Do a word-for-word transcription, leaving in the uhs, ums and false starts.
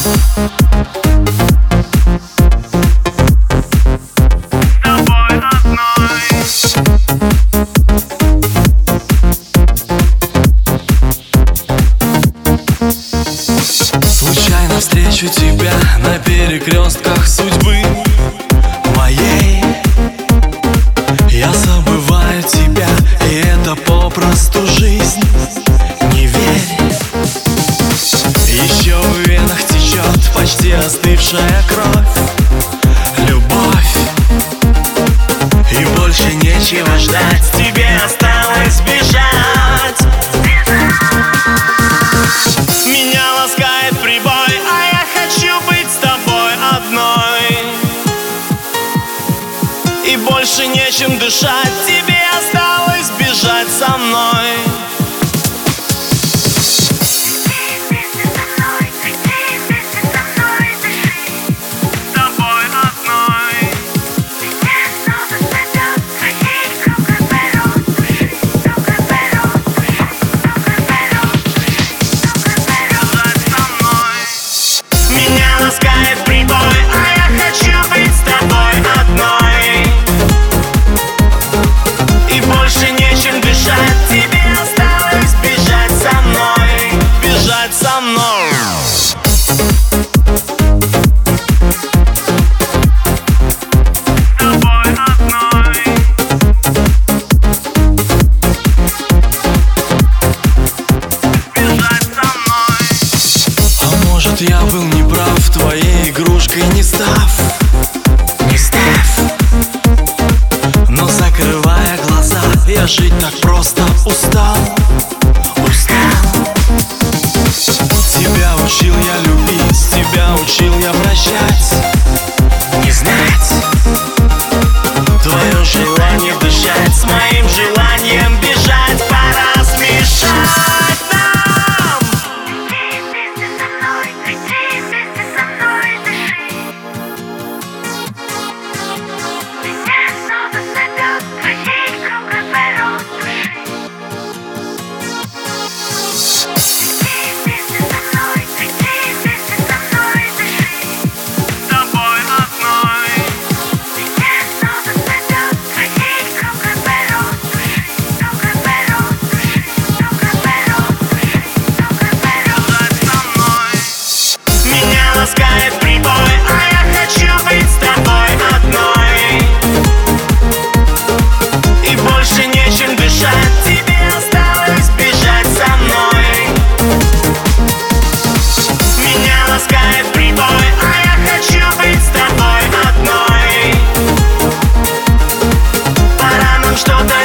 Случайно встречу тебя на перекрестках судьбы моей. Я забываю тебя, и это попросту жизнь. Не верь. Еще в венах течет почти остывшая кровь, любовь. И больше нечего ждать, тебе осталось бежать. Меня ласкает прибой, а я хочу быть с тобой одной. И больше нечем дышать, тебе осталось бежать со мной. Ласкает прибой, а я хочу быть с тобой одной. И больше нечем дышать, тебе осталось бежать со мной. Бежать со мной. С тобой одной. Бежать со мной. А может, я был неправ, твоей игрушкой не став, не став. Но закрывая глаза, я жить так просто устал, устал. Тебя учил я любить, тебя учил я прощать, не знать твое желание дышать с моим желанием бежать. Пора смешать нам. Ласкает прибой, а я хочу быть с тобой одной. И больше нечем дышать, тебе осталось бежать со мной. Меня ласкает прибой, а я хочу быть с тобой одной. Пора нам что-то